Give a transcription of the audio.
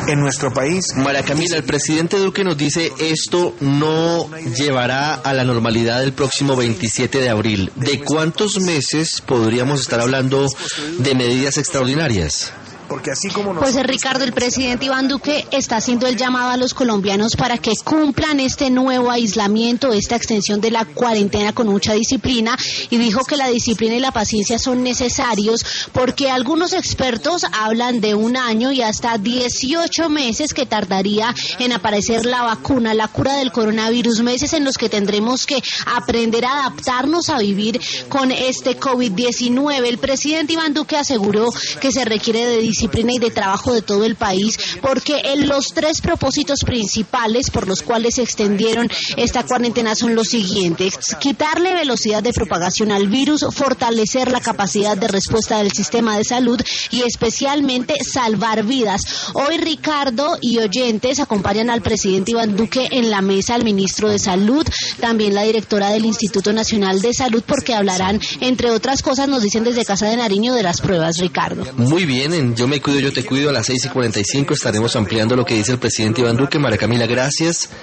en nuestro país. María Camila, el presidente Duque nos dice esto no llevará a la normalidad el próximo 27 de abril. ¿De cuántos meses podríamos estar hablando de medidas extraordinarias? Pues Ricardo, el presidente Iván Duque está haciendo el llamado a los colombianos para que cumplan este nuevo aislamiento, esta extensión de la cuarentena con mucha disciplina, y dijo que la disciplina y la paciencia son necesarios porque algunos expertos hablan de 1 año y hasta 18 meses que tardaría en aparecer la vacuna, la cura del coronavirus, meses en los que tendremos que aprender a adaptarnos a vivir con este COVID-19. El presidente Iván Duque aseguró que se requiere de disciplina y de trabajo de todo el país, porque los 3 propósitos principales por los cuales se extendieron esta cuarentena son los siguientes: quitarle velocidad de propagación al virus, fortalecer la capacidad de respuesta del sistema de salud y especialmente salvar vidas. Hoy, Ricardo y oyentes, acompañan al presidente Iván Duque en la mesa al ministro de Salud, también la directora del Instituto Nacional de Salud, porque hablarán, entre otras cosas, nos dicen desde Casa de Nariño, de las pruebas, Ricardo. Muy bien, Yo me cuido, yo te cuido. A las 6:45 estaremos ampliando lo que dice el presidente Iván Duque. María Camila, gracias.